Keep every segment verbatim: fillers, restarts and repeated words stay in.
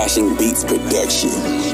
Flashing Beats Production.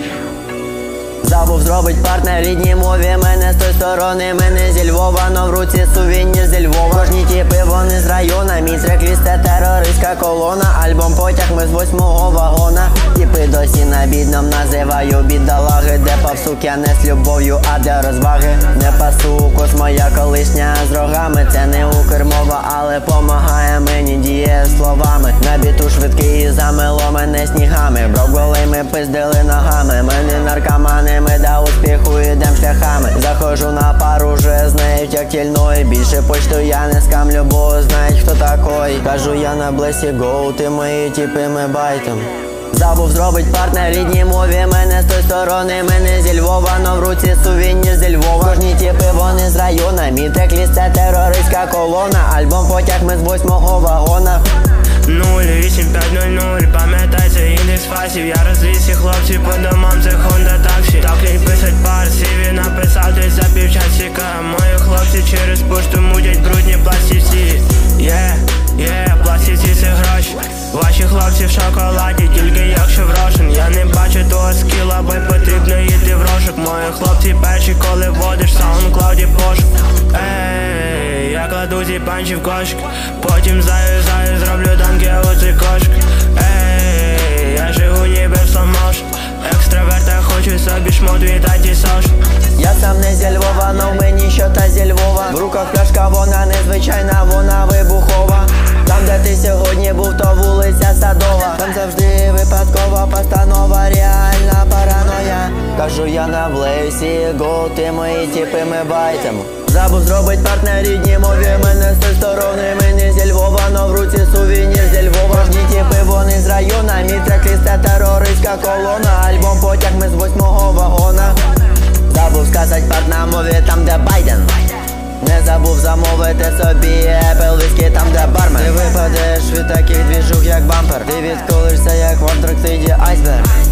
Забув зробить партнер рідній мові. Мене з той сторони, мене зі Львова, но в руці сувенір зі Львова. Кожні тіпи, вони з района. Мій трек-ліст – це терористська колона. Альбом потяг, ми з восьмого вагона. Тіпи досі на бідном називаю бідолаги. Де павсук, я не з любов'ю, а для розваги. Не пасу, кос моя колишня з рогами. Це не укрмова, але помагає мені діє словами. На біту швидкий і замело мене снігами. Брок голий, ми пиздили ногами. Мене наркомани, ми до успіху ідем шляхами. Заходжу на пару, вже знають як тільної. Більше почту я не скамлю, бо знають хто такой. Кажу я на блесі гоу, ти мої тіпи, ми байтом. Забув зробить партнер рідній мові. Мене з той сторони, мене зі Львова, но в руці сувенір зі Львова. Кожні тіпи, вони з района. Мій трек-ліст – це терористська колона. Альбом потяг, ми з восьмого вагона. нуль вісім п'ять нуль нуль, пам'ятай, це індекс фасів. Я розвіз і хлопці по домам, це Honda таксі. Так і писать пар, сіві написав десь за півчасика. Мої хлопці через пошту мутять брудні пластівці. Є, є, пластівці це гроші. Ваші хлопці в шоколаді, тільки якщо в рошен. Я не бачу того скіла, бо потрібно йти в розшук. Мої хлопці перші, коли вводиш в саундклауді пошук. Ей, я кладу ці панчі в кошик, потім заюзаю, зроблю данки у цей кошик. Ей, я живу ніби в сломош. Екстраверт, я хочу собі шмот від антисош. Я сам не зі Львова, но в мені що та зі Львова. В руках пляшка, вона незвичайна, вона вибухова. Там, де ти сьогодні був, то вулиця Садова. Там завжди випадкова постанова, реальна параноя. Кажу я на блейсі, гоу, ти мої тіпи, ми байтимо. Забув зробить партнер рідній мові. Мене з той сторони, мене зі Львова, но в руці сувенір зі Львова. Кожні тіпи, вони з района. Мій трек-ліст – це терористська колона. Альбом потяг, ми з восьмого вагона. Забув сказать парт на мові, там де Байден. Не забув замовити собі Apple віскі, там де бармен. Ти випадеш від таких двіжух як бампер. Ти відколишся як в Антарктиді айсберг.